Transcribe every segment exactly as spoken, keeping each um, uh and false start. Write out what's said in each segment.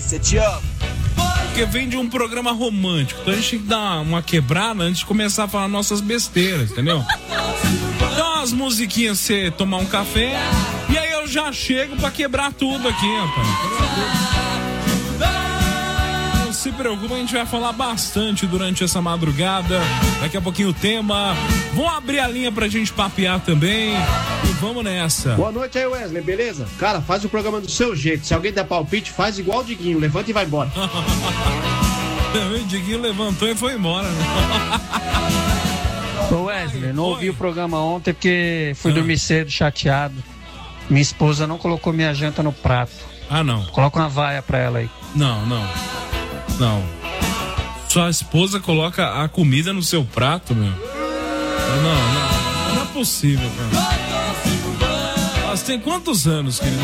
Patrícia, te amo. Porque vem de um programa romântico, então a gente tem que dar uma quebrada antes de começar a falar nossas besteiras, entendeu? Então as musiquinhas, você tomar um café, e aí eu já chego pra quebrar tudo aqui, rapaz. Não se preocupa, a gente vai falar bastante durante essa madrugada. Daqui a pouquinho o tema. Vão abrir a linha pra gente papear também. E vamos nessa. Boa noite aí, Wesley, beleza? Cara, faz o programa do seu jeito. Se alguém der palpite, faz igual o Diguinho. Levanta e vai embora. O Diguinho levantou e foi embora, né? Ô Wesley, não Oi. ouvi o programa ontem porque fui ah. dormir cedo, chateado. Minha esposa não colocou minha janta no prato. Ah, não. Coloca uma vaia pra ela aí. Não, não. Não. Sua esposa coloca a comida no seu prato, meu? Não, não. Não é possível, cara. Você tem quantos anos, querido?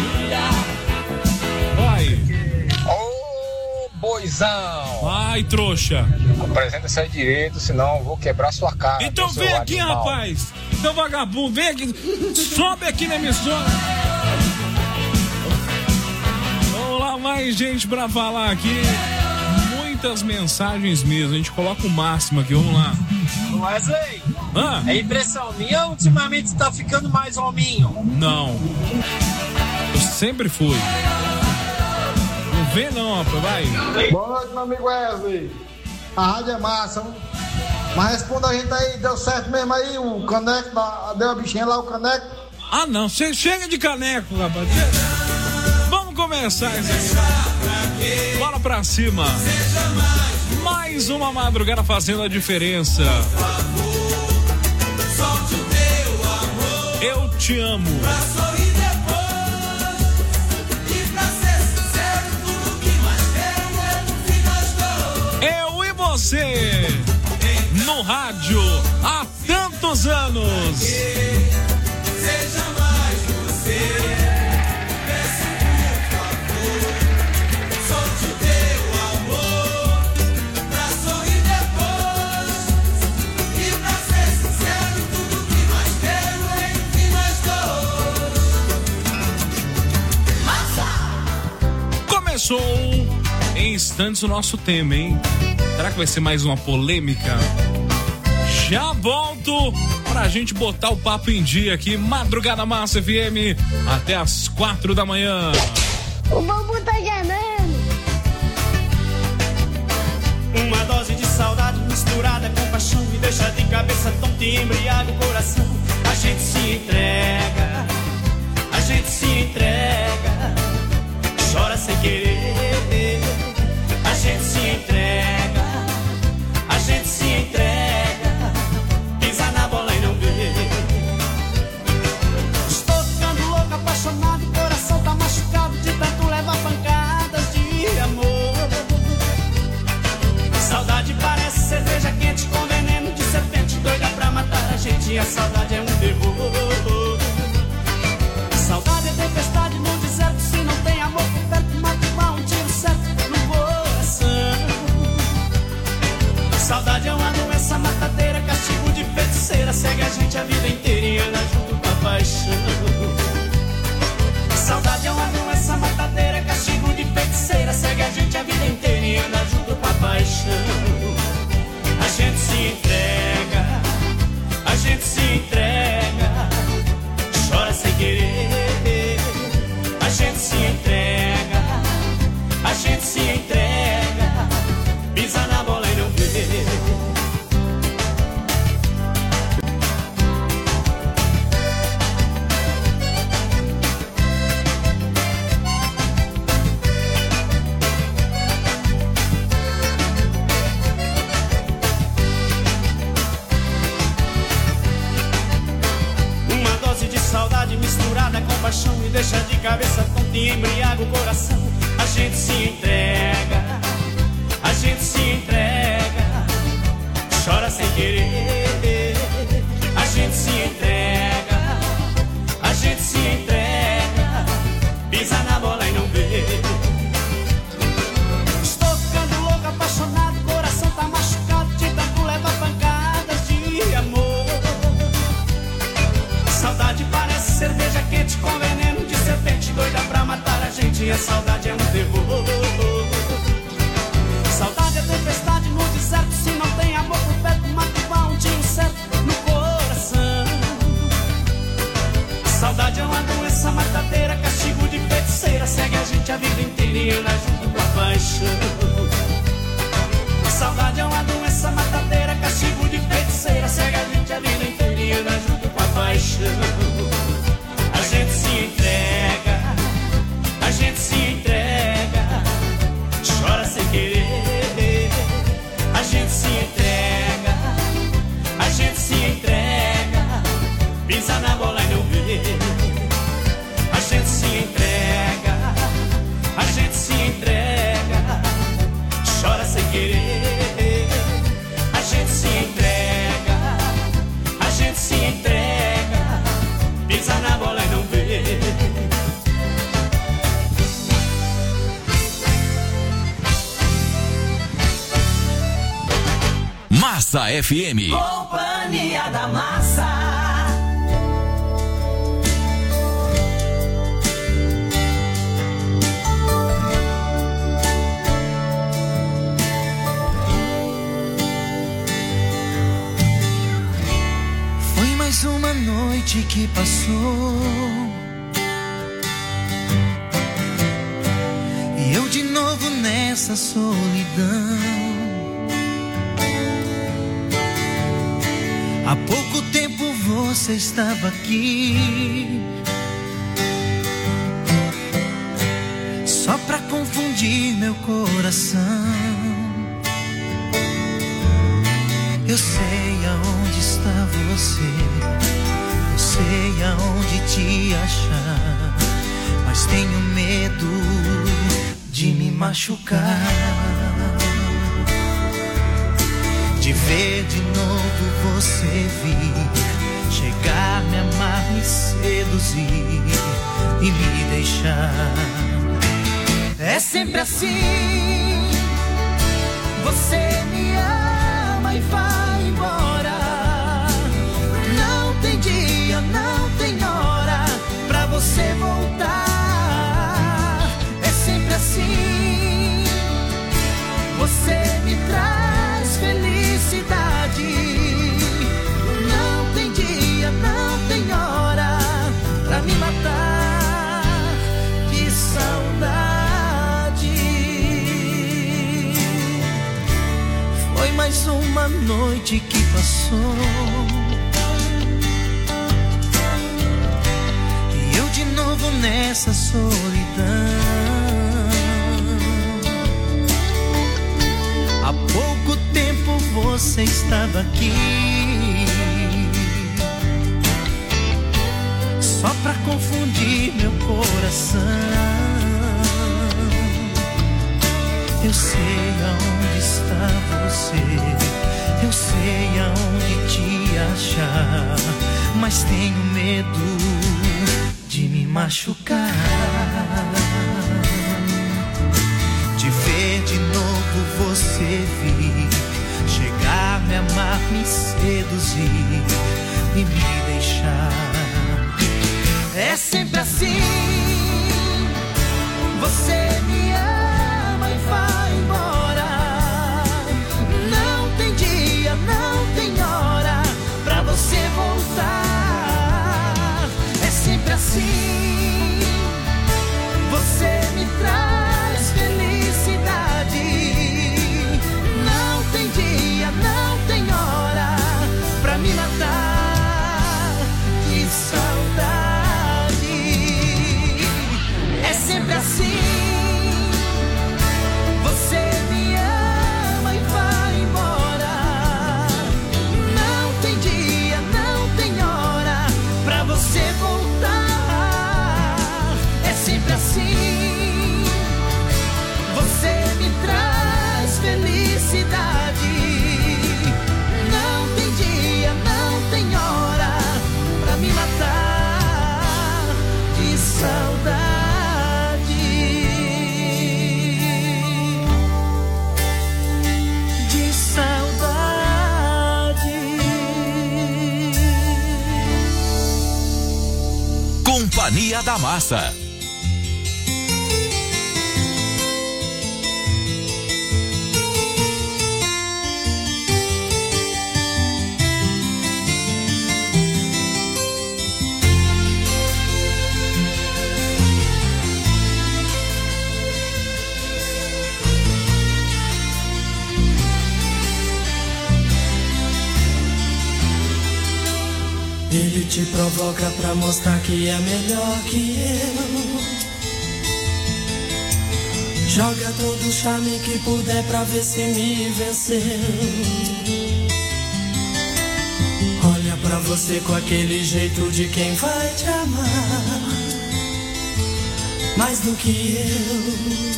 Vai. Ô, boizão. Vai, trouxa. Apresenta-se aí direito, senão eu vou quebrar sua cara. Então vem aqui, animal. Rapaz. Então, vagabundo, vem aqui. Sobe aqui na emissora. Vamos lá, mais gente pra falar aqui. Muitas mensagens mesmo. A gente coloca o máximo aqui, vamos lá. Wesley, ah. é impressão minha, ultimamente tá ficando mais hominho. Não. Eu sempre fui. Não vê não, rapaz, vai. Boa noite, meu amigo Wesley. A rádio é massa, hein? Mas responda a gente aí, deu certo mesmo aí, o caneco, da, deu a bichinha lá, o caneco? Ah não, você chega de caneco, rapaz. Vamos começar isso aí. Bora pra cima. Mais uma madrugada fazendo a diferença. Eu te amo. Eu e você no rádio há tantos anos. Seja mais você. Começou em instantes o nosso tema, hein? Será que vai ser mais uma polêmica? Já volto pra gente botar o papo em dia aqui, Madrugada Massa F M, até as quatro da manhã. O bambu tá gemendo. Uma dose de saudade misturada com paixão me deixa de cabeça tonta e embriaga o coração. A gente se entrega, a gente se entrega, chora sem querer. A gente se entrega, a gente se entrega, pisa na bola e não vê. Estou ficando louco, apaixonado, o coração tá machucado de tanto levar pancadas de amor. Saudade parece cerveja quente com veneno de serpente, doida pra matar a gente, e a saudade é um terror. Saudade é tempestade no deserto, se não tem amor por perto, mata um tiro certo no coração. Saudade é uma doença matadeira, castigo de feiticeira, segue a gente a vida inteira e anda junto com a paixão. Saudade é uma doença matadeira, castigo de feiticeira, segue a gente a vida inteira e anda junto com a paixão. A gente se entrega, a gente se entrega, chora sem querer. A gente se entrega, a gente se entrega, pisa na bola e não vê. Uma dose de saudade misturada com paixão me deixa de cabeça tonta e embriaga o coração. A gente se entrega, a gente se entrega, chora sem querer. A gente se entrega, a gente se entrega, pisa na bola e não vê. Estou ficando louco, apaixonado, o coração tá machucado de tanto levar pancadas de amor. Saudade parece cerveja quente com veneno de serpente, doida pra matar a gente, e a saudade é um terror. Massa F M. Companhia da Massa. Foi mais uma noite que passou e eu de novo nessa solidão. Há pouco tempo você estava aqui, só pra confundir meu coração. Eu sei aonde está você, eu sei aonde te achar, mas tenho medo de me machucar, de ver de novo você vir, chegar, me amar, me seduzir e me deixar. É sempre assim, você me ama e vai embora. Não tem dia, não tem hora pra você voltar. É sempre assim, você me traz felicidade. Não tem dia, não tem hora pra me matar de saudade. Foi mais uma noite que passou e eu de novo nessa solidão. Há pouco tempo você estava aqui, só pra confundir meu coração. Eu sei aonde está você, eu sei aonde te achar, mas tenho medo de me machucar, de ver de novo você vir, chegar, me amar, me seduzir e me deixar. É sempre assim, você me ama e vai embora. Não tem dia, não tem hora pra você voltar. É sempre assim, você me traz felicidade. Não tem dia, não tem hora pra me matar de saudade. É sempre assim, você me ama e vai embora. Não tem dia, não tem hora pra você voltar. É sempre assim, você me traz felicidade. Não tem dia, não tem hora pra me matar de saudade. De saudade. Companhia da Massa. Ele te provoca pra mostrar que é melhor que eu. Joga todo o charme que puder pra ver se me venceu. Olha pra você com aquele jeito de quem vai te amar mais do que eu,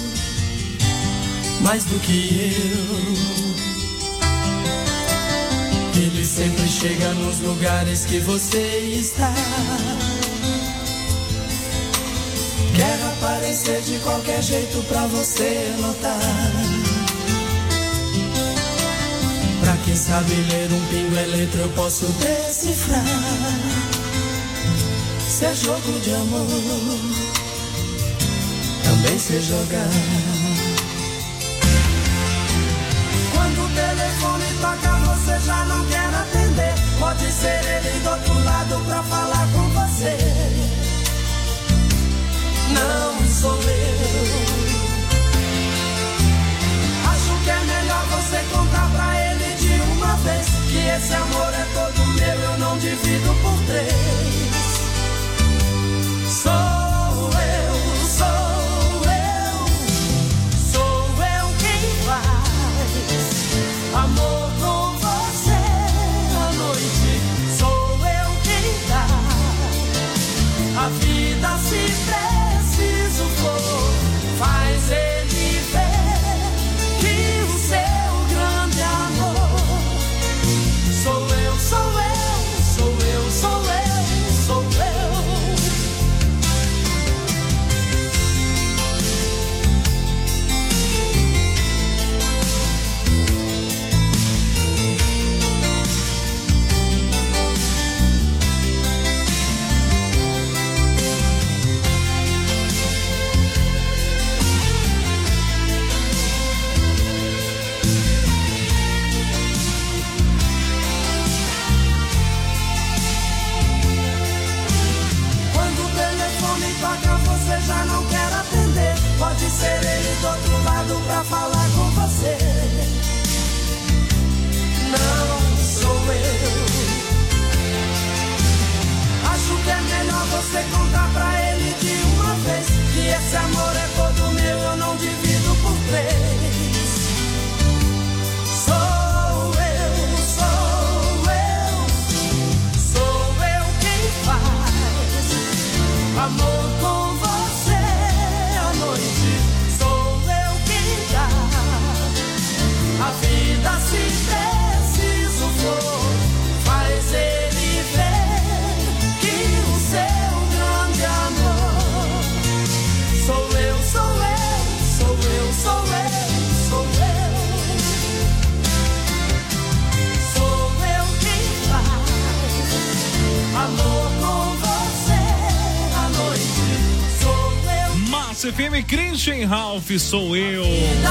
mais do que eu. Ele sempre chega nos lugares que você está. Quer aparecer de qualquer jeito pra você notar. Pra que quem sabe ler um pingo é letra eu posso decifrar. Se é jogo de amor, também sei jogar. Quando o telefone toca você já não quer atender. Pode ser ele do outro lado pra falar com você. Não sou eu. Acho que é melhor você contar pra ele de uma vez que esse amor é todo meu, eu não divido por três. Sou eu, sou eu, sou eu quem faz amor com você à noite. Sou eu quem dá a vida se preciso for. Faz ele ver que o seu grande amor sou eu, sou eu, sou eu, sou eu, sou eu. Você já não quer atender. Pode ser ele do outro lado pra falar com você. Não sou eu. Acho que é melhor você contar pra ele de uma vez que esse amor é todo meu, eu não divido por três. Sou eu, sou eu, sou eu quem faz amor com você à noite. Sou eu quem dá a vida se preciso for. Faz ele ver que o seu grande amor sou eu, sou eu, sou eu, sou eu, sou eu. Sou eu quem faz amor com você à noite. Massa F M, Christian Ralph, sou eu.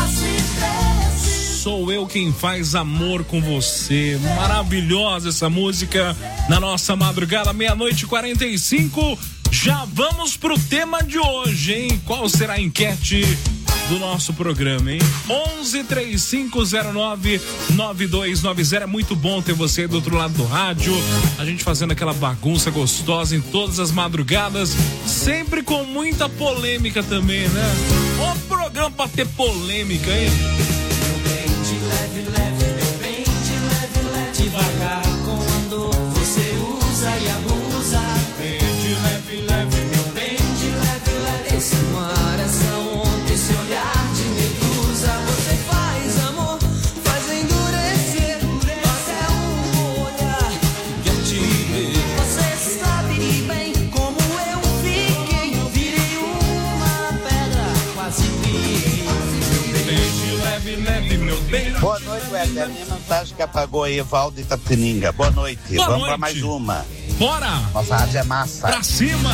Sou eu quem faz amor com você. Maravilhosa essa música na nossa madrugada, meia-noite e quarenta e cinco. Já vamos pro tema de hoje, hein? Qual será a enquete do nosso programa, hein? onze três cinco zero nove nove dois nove zero. É muito bom ter você do outro lado do rádio. A gente fazendo aquela bagunça gostosa em todas as madrugadas, sempre com muita polêmica também, né? O programa pra ter polêmica, hein? De leve, leve, meu bem, de leve, leve, devagar quando você usa e abusa. Bem de leve, leve, meu bem, de leve, leve. Esse mar, essa onda, esse olhar de medusa. Você faz amor, faz endurecer até um olhar que eu te ver. Você sabe bem como eu fiquei, virei uma pedra, quase vi. Bem de leve, leve, meu bem. Boa noite, Wesley. A minha mensagem que apagou aí, Valdo Itapetininga. Boa noite. Boa Vamos noite. pra mais uma. Bora! Nossa rádio é massa. Pra cima!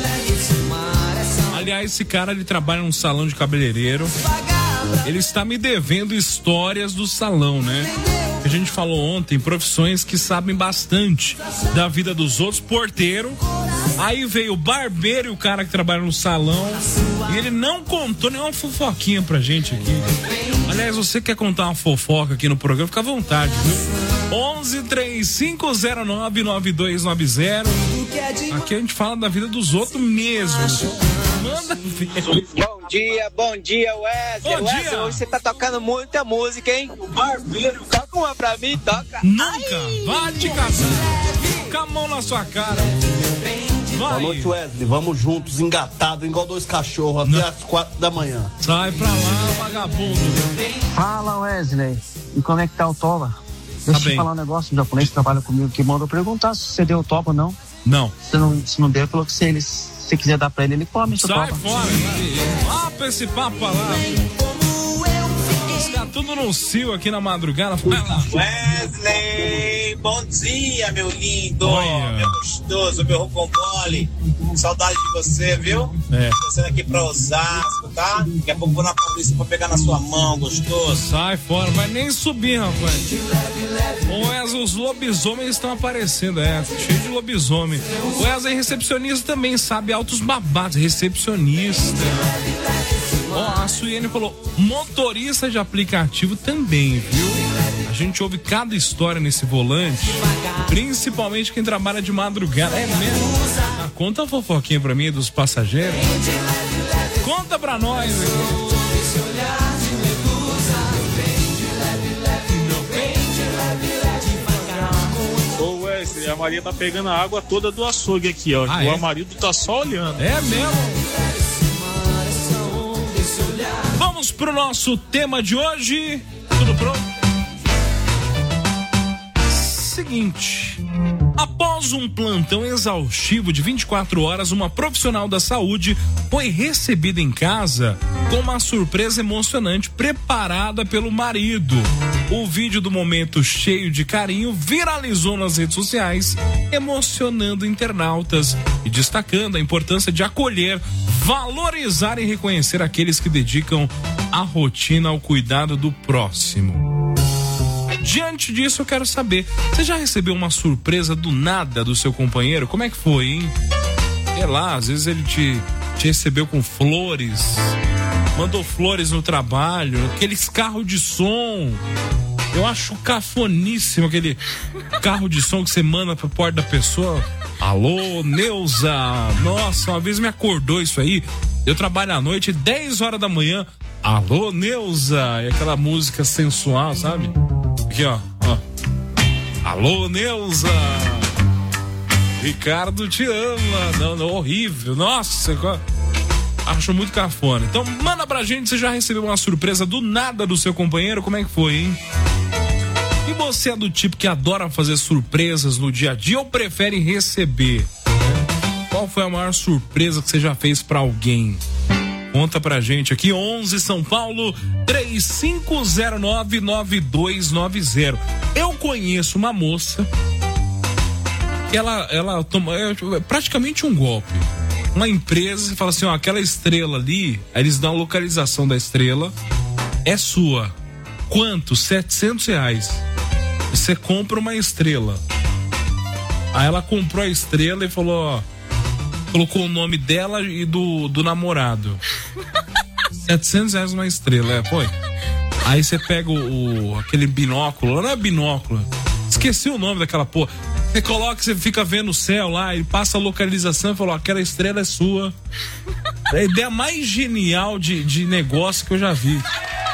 Aliás, esse cara, ele trabalha num salão de cabeleireiro. Ele está me devendo histórias do salão, né? A gente falou ontem, profissões que sabem bastante da vida dos outros. Porteiro. Aí veio o barbeiro e o cara que trabalha no salão. E ele não contou nenhuma fofoquinha pra gente aqui. Aliás, você quer contar uma fofoca aqui no programa? Fica à vontade, viu? onze três cinco zero nove nove dois nove zero. Aqui a gente fala da vida dos outros mesmo. Manda ver. Bom dia, bom dia, Wesley. Bom Wesley, dia. hoje você tá tocando muita música, hein? O barbeiro, toca uma pra mim, toca. Nunca, vá te casar. Com a mão na sua cara. Vai. Boa noite, Wesley. Vamos juntos, engatados, igual dois cachorros, até às quatro da manhã. Sai pra lá, vagabundo. Fala, Wesley. E como é que tá o Toba? Deixa Tá eu te bem. falar um negócio. O japonês que trabalha comigo que mandou perguntar se você deu o Toba ou não. Não. Se não, se não deu, falou que se ele se você quiser dar pra ele, ele come. Sai fora. Ah, pra esse papo lá. Os caras tudo mundo no cio aqui na madrugada. Vai lá. Wesley, bom dia, meu lindo. Olha. Meu gostoso, meu rocambole. Saudade de você, viu? É. Tô sendo aqui pra Osasco, tá? Daqui a pouco vou na Paulista pra pegar na sua mão, gostoso. Sai fora, vai nem subir, rapaz. Ô Wesley, os lobisomens estão aparecendo, é, cheio de lobisomem. O Wesley, recepcionista também, sabe, altos babados, recepcionista. Ó, a Suiene falou, motorista de aplicativo também, viu? A gente ouve cada história nesse volante, principalmente quem trabalha de madrugada. É mesmo? Ah, conta a fofoquinha pra mim dos passageiros. Conta pra nós aqui. Ô Wesley, a Maria tá pegando a água toda do açougue aqui, ó. Ah, o é? marido tá só olhando. É mesmo? Vamos pro nosso tema de hoje. Tudo pronto? Seguinte. Após um plantão exaustivo de vinte e quatro horas, uma profissional da saúde foi recebida em casa com uma surpresa emocionante preparada pelo marido. O vídeo do momento cheio de carinho viralizou nas redes sociais, emocionando internautas e destacando a importância de acolher, valorizar e reconhecer aqueles que dedicam a rotina ao cuidado do próximo. Diante disso, eu quero saber, você já recebeu uma surpresa do nada do seu companheiro? Como é que foi, hein? Sei lá, às vezes ele te, te recebeu com flores, mandou flores no trabalho, aqueles carros de som. Eu acho cafoníssimo aquele carro de som que você manda pra porta da pessoa. Alô, Neuza! Nossa, uma vez me acordou isso aí. Eu trabalho à noite, dez horas da manhã. Alô, Neuza! E aquela música sensual, sabe? Aqui, ó, ó. Alô, Neuza! Ricardo te ama. Não, não, horrível. Nossa, acho muito cafona. Então, manda pra gente, você já recebeu uma surpresa do nada do seu companheiro? Como é que foi, hein? E você é do tipo que adora fazer surpresas no dia a dia ou prefere receber? Qual foi a maior surpresa que você já fez pra alguém? Conta pra gente aqui, onze São Paulo, três cinco zero nove, nove dois nove zero. Eu conheço uma moça que ela, ela toma, é praticamente um golpe. Uma empresa fala assim, ó, aquela estrela ali, aí eles dão a localização da estrela, é sua. Quanto? setecentos reais. Você compra uma estrela. Aí ela comprou a estrela e falou, ó, colocou o nome dela e do, do namorado. setecentos reais uma estrela, é, foi. Aí você pega o, o aquele binóculo, não é binóculo, esqueci o nome daquela porra. Você coloca, você fica vendo o céu lá, ele passa a localização e falou, aquela estrela é sua. É a ideia mais genial de, de negócio que eu já vi.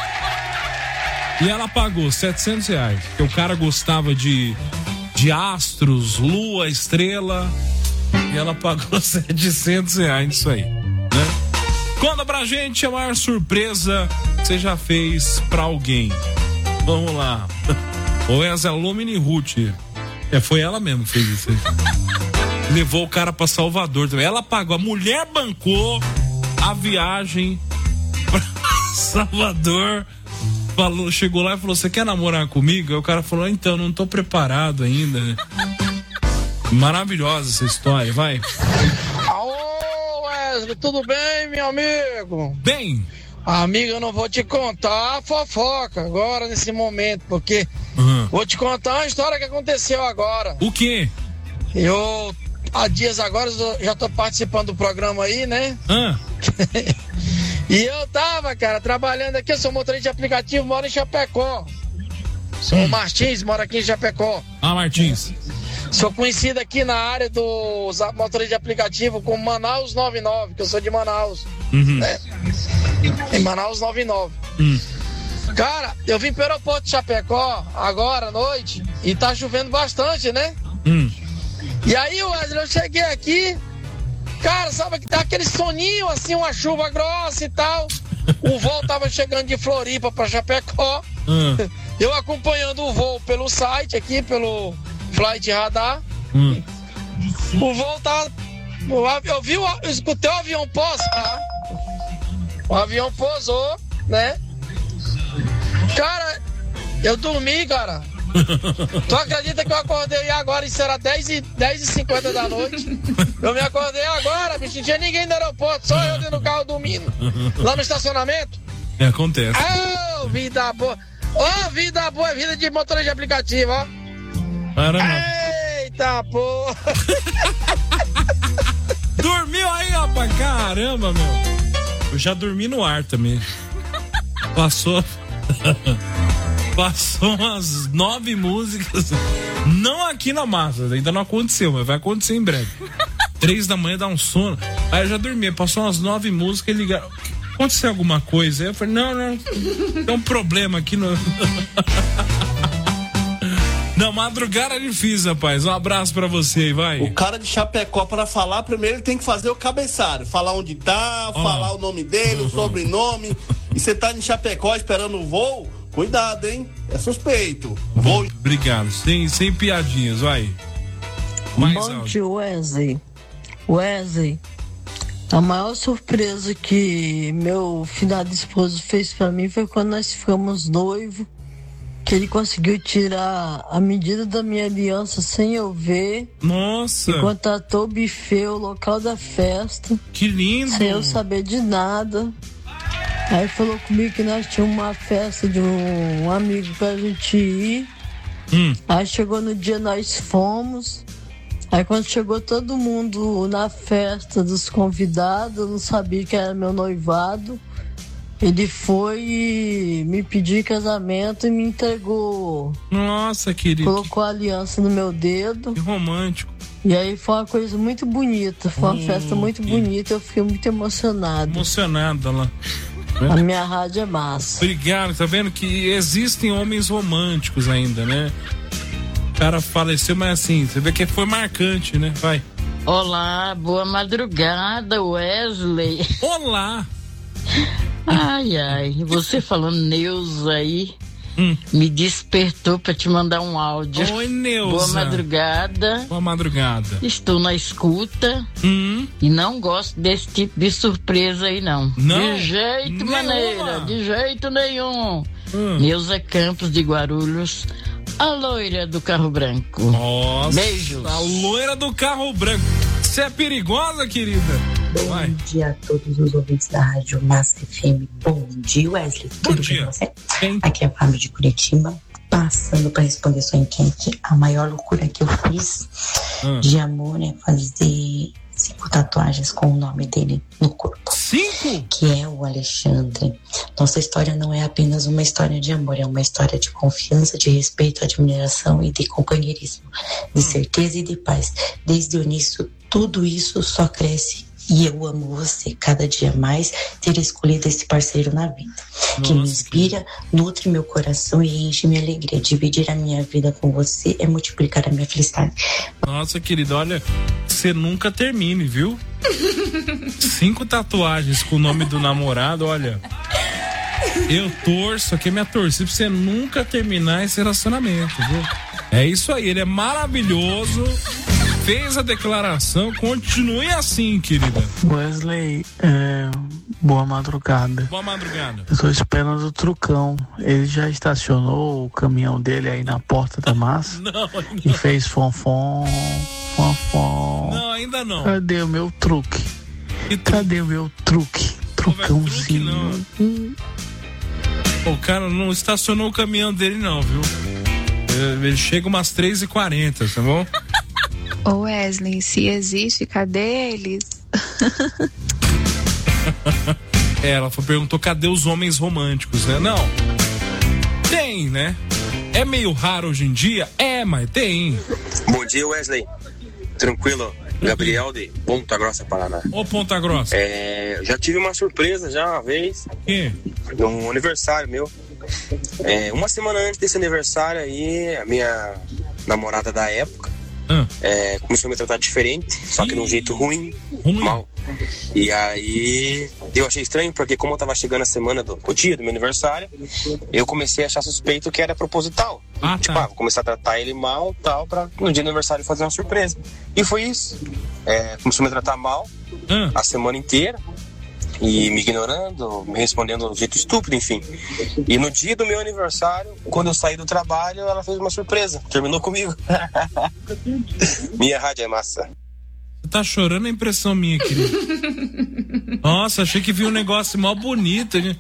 E ela pagou setecentos reais, porque o cara gostava de, de astros, lua, estrela. E ela pagou setecentos reais nisso aí, né? Conta pra gente a maior surpresa que você já fez pra alguém. Vamos lá. Ou é a Lumini Ruth. É, foi ela mesmo que fez isso aí. Levou o cara pra Salvador também. Ela pagou, a mulher bancou a viagem pra Salvador. Falou, chegou lá e falou, você quer namorar comigo? Aí o cara falou, então, não tô preparado ainda. Maravilhosa essa história, vai. Alô, Wesley, tudo bem, meu amigo? Bem. Amigo, eu não vou te contar a fofoca agora, nesse momento, porque uhum. Vou te contar uma história que aconteceu agora. O quê? Eu, há dias agora, já tô participando do programa aí, né? Ah. E eu tava, cara, trabalhando aqui, eu sou motorista de aplicativo, moro em Chapecó. Sou hum. Martins, moro aqui em Chapecó. Ah, Martins. Sou conhecido aqui na área dos motoristas de aplicativo como Manaus noventa e nove, que eu sou de Manaus. Uhum. Né? Em Manaus noventa e nove. Hum. Cara, eu vim pro aeroporto de Chapecó agora à noite e tá chovendo bastante, né? Hum. E aí, Wesley, eu cheguei aqui, cara, sabe que tá aquele soninho assim, uma chuva grossa e tal. O voo tava chegando de Floripa pra Chapecó. Hum. Eu acompanhando o voo pelo site aqui, pelo Flight Radar. Hum. O voo tá. Eu vi, eu escutei o avião pousar. O avião pousou, né? Cara, Eu dormi, cara. Tu acredita que eu acordei agora e será dez e cinquenta da noite? Eu me acordei agora, bicho. Não tinha ninguém no aeroporto, só eu dentro do carro dormindo. Lá no estacionamento. É, acontece. Oh, vida boa. Ó, oh, vida boa, vida de motorista de aplicativo, ó. Caramba. Eita, porra. Dormiu aí, rapaz? Caramba, meu. Eu já dormi no ar também. Passou. Passou umas nove músicas. Não aqui na massa, ainda não aconteceu, mas vai acontecer em breve. Três da manhã dá um sono. Aí eu já dormi, passou umas nove músicas e ligaram. Aconteceu alguma coisa? Aí eu falei, não, não, tem um problema aqui no. Não, madrugada é difícil, rapaz. Um abraço pra você aí, vai. O cara de Chapecó, pra falar, primeiro ele tem que fazer o cabeçário. Falar onde tá, oh. falar o nome dele, o sobrenome. E você tá em Chapecó esperando o voo, cuidado, hein? É suspeito. Voo. Obrigado. Sem, sem piadinhas, vai. Mais Bom dia, Wesley. Wesley, a maior surpresa que meu finado esposo fez pra mim foi quando nós ficamos noivos. Que ele conseguiu tirar a medida da minha aliança sem eu ver. Nossa! E contratou o buffet, o local da festa. Que lindo! Sem eu saber de nada. Aí falou comigo que nós tínhamos uma festa de um amigo pra gente ir. Hum. Aí chegou no dia, nós fomos. Aí quando chegou todo mundo na festa dos convidados, eu não sabia que era meu noivado. Ele foi e me pediu casamento e me entregou. Nossa, querido. Colocou a aliança no meu dedo. Que romântico. E aí foi uma coisa muito bonita. Foi uma hum, festa muito que... bonita. Eu fiquei muito emocionado. Emocionada lá. A minha rádio é massa. Obrigado. Tá vendo que existem homens românticos ainda, né? O cara faleceu, mas assim, você vê que foi marcante, né? Vai. Olá, boa madrugada, Wesley. Olá. Ai, ai, você falando Neuza aí, hum. me despertou pra te mandar um áudio. Oi, Neuza. Boa madrugada. Boa madrugada. Estou na escuta hum. e não gosto desse tipo de surpresa aí, não. Não? De jeito Nenhuma. maneira, de jeito nenhum. Hum. Neuza Campos de Guarulhos, a loira do carro branco. Nossa. Beijos. A loira do carro branco. Você é perigosa, querida? Bom Vai. dia a todos os ouvintes da Rádio Massa F M. Bom dia, Wesley. Bom Tudo dia. bem com você? Sim. Aqui é a Fábio de Curitiba, passando para responder sua enquete. A maior loucura que eu fiz hum. de amor é fazer cinco tatuagens com o nome dele no corpo. Cinco? Que é o Alexandre. Nossa história não é apenas uma história de amor, é uma história de confiança, de respeito, admiração e de companheirismo, de hum. certeza e de paz. Desde o início, tudo isso só cresce. E eu amo você cada dia mais, ter escolhido esse parceiro na vida. Nossa, que me inspira, nutre meu coração e enche minha alegria. Dividir a minha vida com você é multiplicar a minha felicidade. Nossa, querida, olha, você nunca termine, viu? Cinco tatuagens com o nome do namorado, olha. Eu torço, aqui é minha torcida, pra você nunca terminar esse relacionamento, viu? É isso aí, ele é maravilhoso. Fez a declaração, continue assim, querida. Wesley, é, boa madrugada. Boa madrugada. Eu tô esperando o Trucão. Ele já estacionou o caminhão dele aí na porta da massa? Não, ainda E fez fonfon, fonfon. Não, ainda não. Cadê o meu truque? Cadê o meu truque? Trucãozinho. Hum. O cara não estacionou o caminhão dele não, viu? Ele chega umas três e quarenta, tá bom? Ô Wesley, se existe, cadê eles? É, ela perguntou cadê os homens românticos, né? Não, tem, né? É meio raro hoje em dia? É, mas tem. Bom dia, Wesley. Tranquilo? Gabriel de Ponta Grossa, Paraná. Ô, Ponta Grossa. É, já tive uma surpresa já uma vez. Que? Num aniversário meu. É, uma semana antes desse aniversário aí, a minha namorada da época Hum. É, começou a me tratar diferente, só que de um jeito ruim, ruim, mal. E aí eu achei estranho, porque como eu tava chegando a semana do o dia do meu aniversário, eu comecei a achar suspeito que era proposital. Ah, tipo, tá. ah, vou começar a tratar ele mal, tal, pra no dia do aniversário fazer uma surpresa. E foi isso. É, começou a me tratar mal hum. a semana inteira. e me ignorando, me respondendo de um jeito estúpido, enfim. E no dia do meu aniversário, quando eu saí do trabalho, ela fez uma surpresa, terminou comigo. Minha rádio é massa. Você tá chorando, é impressão minha, querido. Nossa, achei que vi um negócio mal bonito, né?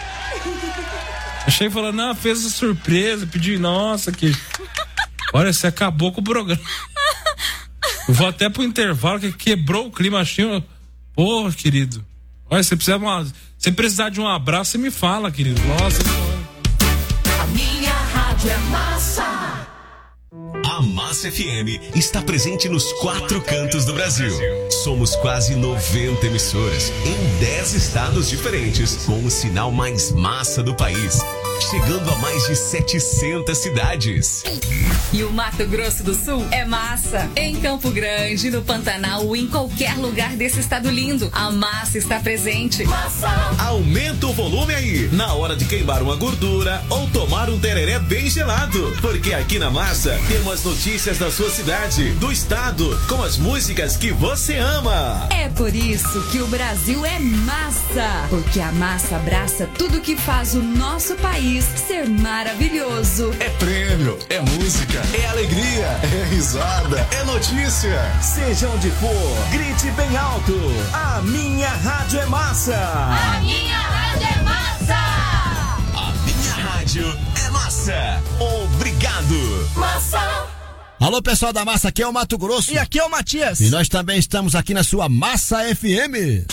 Achei falando, não, fez a surpresa, pedi, nossa, que... Olha, você acabou com o programa. Eu vou até pro intervalo, que quebrou o clima, achei... Porra, querido. Olha, você precisa uma... Se precisar de um abraço, você me fala, querido. Nossa. A minha rádio é massa. A Massa F M está presente nos quatro cantos do Brasil. Somos quase noventa emissoras em dez estados diferentes, com o sinal mais massa do país, chegando a mais de setecentas cidades. E o Mato Grosso do Sul é massa. Em Campo Grande, no Pantanal ou em qualquer lugar desse estado lindo, a massa está presente. Massa! Aumenta o volume aí, na hora de queimar uma gordura ou tomar um tereré bem gelado. Porque aqui na Massa temos notícias da sua cidade, do estado, com as músicas que você ama. É por isso que o Brasil é massa. Porque a massa abraça tudo que faz o nosso país ser maravilhoso. É prêmio, é música, é alegria, é risada, é notícia. Seja onde for, grite bem alto. A minha rádio é massa. A minha rádio é massa. A minha rádio é massa. Obrigado. Massa. Alô, pessoal da Massa, aqui é o Mato Grosso. E aqui é o Matias. E nós também estamos aqui na sua Massa F M.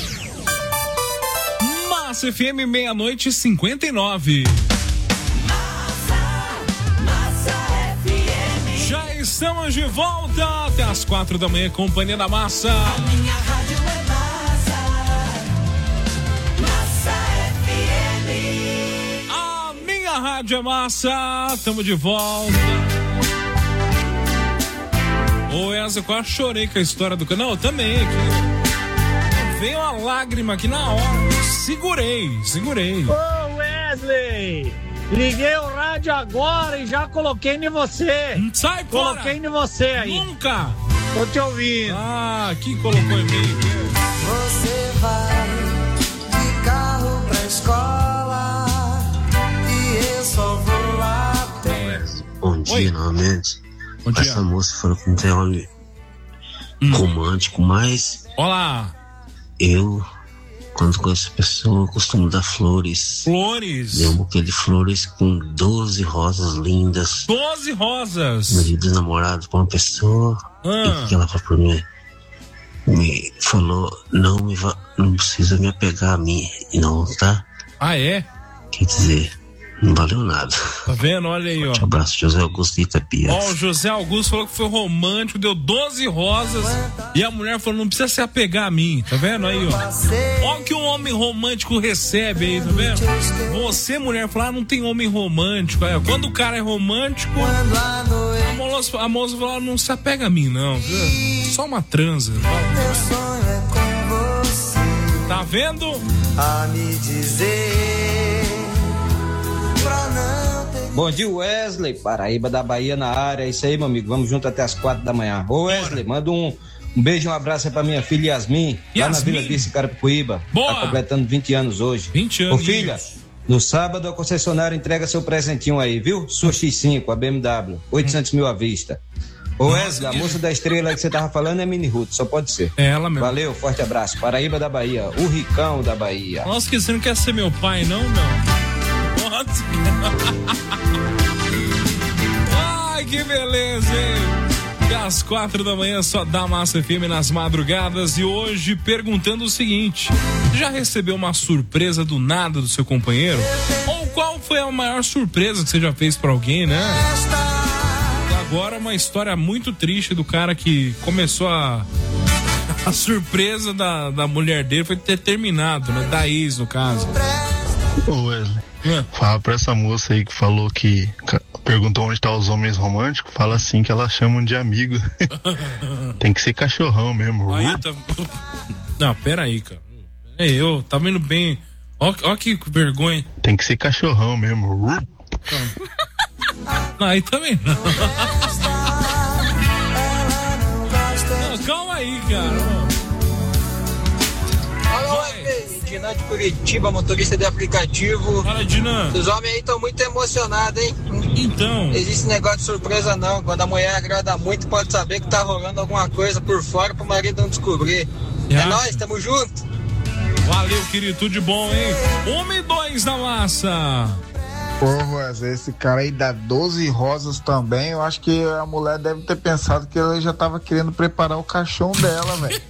Massa F M, meia-noite e cinquenta e nove. Já estamos de volta até as quatro da manhã, Companhia da Massa. A minha rádio é massa. Massa F M. A minha rádio é massa. Estamos de volta. Ô, Essa, eu quase chorei com a história do canal. Eu também aqui. Veio uma lágrima aqui na hora. Segurei, segurei. Ô, Wesley! Liguei o rádio agora e já coloquei em você. Sai fora! Coloquei em você aí. Nunca! Tô te ouvindo. Ah, quem colocou em mim? Você vai de carro pra escola e eu só vou a pé. Bom dia, Oi. novamente. Bom dia. Essa moça falou que não tem homem hum. romântico, mas... Olá! Eu... Quando conheço a pessoa, eu costumo dar flores. Flores? Dei um buquê de flores com doze rosas lindas. doze rosas? No dia do namorado pra uma pessoa. Ah. E que ela falou pra mim, me falou, não, me va, não precisa me apegar a mim, não, tá? Ah, é? Quer dizer, não valeu nada. Tá vendo? Olha aí, ó. Um abraço, José Augusto de Itapias. Ó, o José Augusto falou que foi romântico, deu doze rosas e a mulher falou, não precisa se apegar a mim, tá vendo aí, ó? Olha o que um homem romântico recebe aí, tá vendo? Você, mulher, fala, ah, não tem homem romântico. Aí, ó, quando o cara é romântico, a moça, a moça fala, não se apega a mim, não. Só uma transa. Tá vendo? A me dizer pra não ter... Bom dia, Wesley, Paraíba da Bahia na área. É isso aí, meu amigo, vamos junto até as quatro da manhã. Ô, Wesley, manda um, um beijo e um abraço aí pra minha filha Yasmin, Yasmin. lá na Vila Dice, Carapicuíba. Boa. Tá completando vinte anos hoje. vinte anos. Ô, filha, no sábado a concessionária entrega seu presentinho aí, viu? Sua X cinco, a B M W, oitocentos mil à vista. Ô, Wesley, a moça da estrela que você tava falando é Mini Ruth, só pode ser. É ela mesmo. Valeu, forte abraço. Paraíba da Bahia, o Ricão da Bahia. Nossa, que você não quer ser meu pai, não, não? Nossa. Ai, que beleza, hein? Até às quatro da manhã só dá Massa F M nas madrugadas. E hoje perguntando o seguinte: já recebeu uma surpresa do nada do seu companheiro? Ou qual foi a maior surpresa que você já fez pra alguém, né? Agora uma história muito triste do cara que começou a... A surpresa da, da mulher dele foi ter terminado, né? Da ex, no caso. Ô Wesley, é. fala pra essa moça aí que falou que... Perguntou onde tá os homens românticos. Fala assim que elas chamam de amigo. Tem que ser cachorrão mesmo. Aí tá... Não, pera aí, cara. É eu, tá vendo bem... Ó, ó que vergonha. Tem que ser cachorrão mesmo. Não, aí também não. Não, calma aí, cara. Alô, Dinan de Curitiba, motorista de aplicativo. Fala, Dinan. Os homens aí estão muito emocionados, hein? Então. Não existe negócio de surpresa, não. Quando a mulher agrada muito, pode saber que tá rolando alguma coisa por fora pro marido não descobrir. Já. É nóis, tamo junto. Valeu, querido, tudo de bom, hein? Um e dois na massa. Pô, Wesley, esse cara aí dá doze rosas também. Eu acho que a mulher deve ter pensado que ele já tava querendo preparar o caixão dela, velho.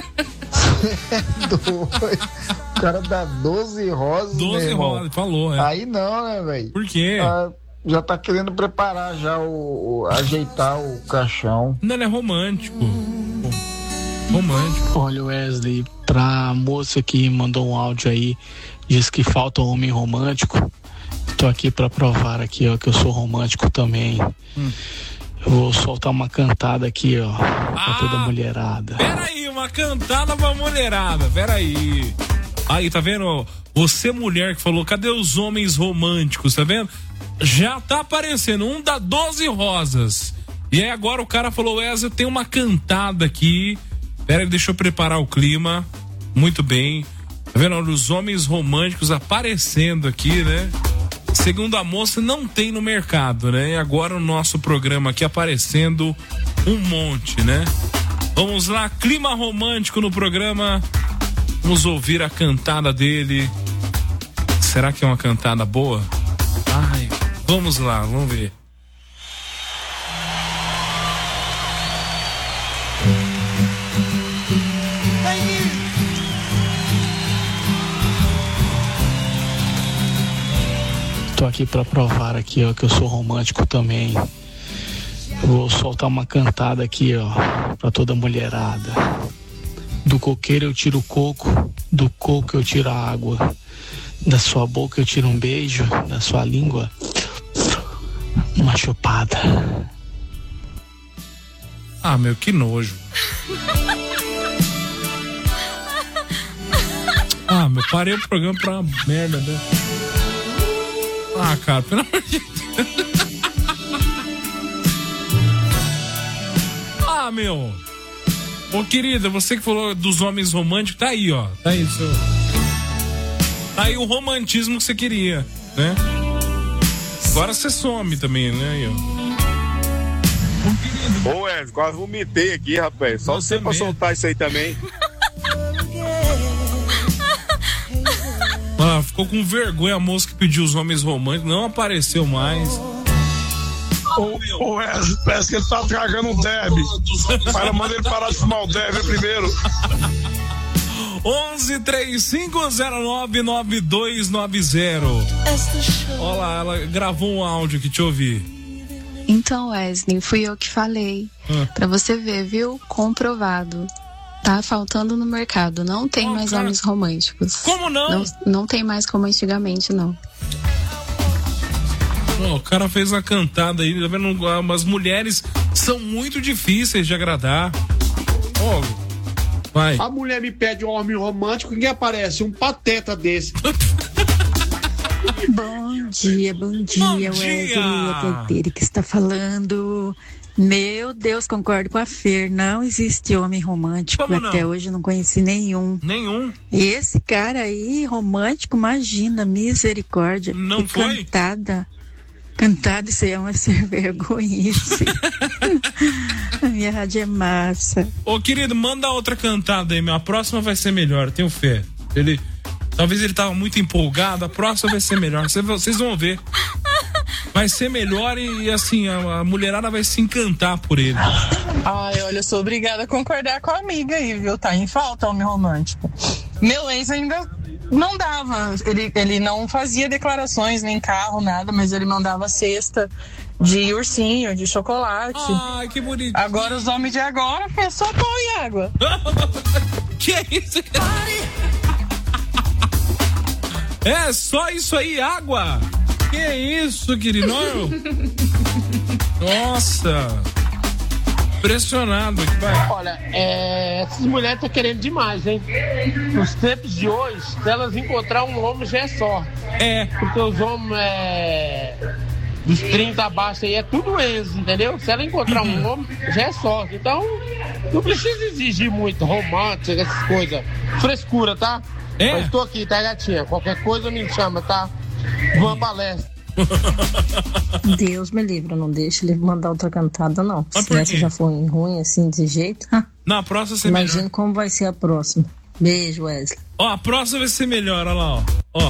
É doido. O cara dá doze rosas. doze rosas, falou, é. Aí não, né, velho? Por quê? Ah, já tá querendo preparar já o, o. ajeitar o caixão. Não, ele é romântico. Romântico. Olha, Wesley, pra moça que mandou um áudio aí, diz que falta um homem romântico. Tô aqui pra provar aqui, ó, que eu sou romântico também. Hum. Eu vou soltar uma cantada aqui, ó, pra ah, toda mulherada. Peraí, uma cantada pra mulherada, peraí. Aí, tá vendo? Você, mulher, que falou, cadê os homens românticos, tá vendo? Já tá aparecendo, um dá doze rosas. E aí agora o cara falou, Wesley, tem uma cantada aqui. Peraí, deixa eu preparar o clima. Muito bem. Tá vendo? Os homens românticos aparecendo aqui, né? Segundo a moça, não tem no mercado, né? E agora o nosso programa aqui aparecendo um monte, né? Vamos lá, clima romântico no programa. Vamos ouvir a cantada dele. Será que é uma cantada boa? Ai, vamos lá, vamos ver. Tô aqui pra provar aqui, ó, que eu sou romântico também. Eu vou soltar uma cantada aqui, ó, pra toda mulherada. Do coqueiro eu tiro o coco, do coco eu tiro a água. Da sua boca eu tiro um beijo, da sua língua uma chupada. Ah, meu, que nojo. Ah, meu, parei o programa pra uma merda, né? Ah, cara, pelo amor de Deus. Ah, meu. Ô, querida, você que falou dos homens românticos, tá aí, ó. Tá aí, seu... Tá aí o romantismo que você queria, né? Agora você some também, né? Aí, ó. Ô, Wesley, quase vomitei aqui, rapaz. Só você pra soltar isso aí também. Ah, ficou com vergonha a moça que pediu os homens românticos, não apareceu mais. Ô, ô Wesley, parece que ele tá tragando um Deb. Para, manda ele parar de fumar o Deb primeiro. onze três cinco zero nove nove dois nove zero. Olha lá, ela gravou um áudio que te ouvi. Então, Wesley, fui eu que falei. Ah. Pra você ver, viu? Comprovado. Tá faltando no mercado. Não tem oh, mais cara. homens românticos. Como não? não? Não tem mais como antigamente, não. Oh, o cara fez uma cantada aí, tá vendo? As mulheres são muito difíceis de agradar. Oh, vai. A mulher me pede um homem romântico, quem aparece? Um pateta desse. Bom dia, bom dia, bom dia. Wesley, é dele que está falando. Meu Deus, concordo com a Fer, não existe homem romântico. Como até não? Hoje eu não conheci nenhum. Nenhum? E esse cara aí, romântico, imagina, misericórdia. Não e foi? Cantada. Cantada, isso aí é uma ser vergonhice. A minha rádio é massa. Ô, querido, manda outra cantada aí, meu. A próxima vai ser melhor, tenho fé. Ele, talvez ele tava muito empolgado, a próxima vai ser melhor. Vocês vão ver. Vai ser melhor e, e assim, a, a mulherada vai se encantar por ele. Ai, olha, eu sou obrigada a concordar com a amiga aí, viu? Tá em falta homem romântico. Meu ex ainda não dava, ele, ele não fazia declarações, nem carro, nada, mas ele mandava cesta de ursinho, de chocolate. Ai, que bonito. Agora os homens de agora é só pão e água. Que é isso? É só isso aí, água? Que isso, querido? Nossa. Impressionado. Vai. Olha, é, essas mulheres estão querendo demais, hein? Nos tempos de hoje, se elas encontrar um homem já é sorte. É. Porque os homens é, dos trinta abaixo aí é tudo ex, entendeu? Se ela encontrar uhum. um homem, já é sorte. Então, Não precisa exigir muito romântico, essas coisas. Frescura, tá? É? Mas tô aqui, tá, gatinha? Qualquer coisa me chama, tá? Vamos palestra. Deus me livre, não deixa ele mandar outra cantada, não. Mas Se essa já for ruim, assim, desse jeito. Na próxima você imagina melhor. Como vai ser a próxima. Beijo, Wesley. Ó, a próxima vai ser melhor, olha lá, ó. Ó.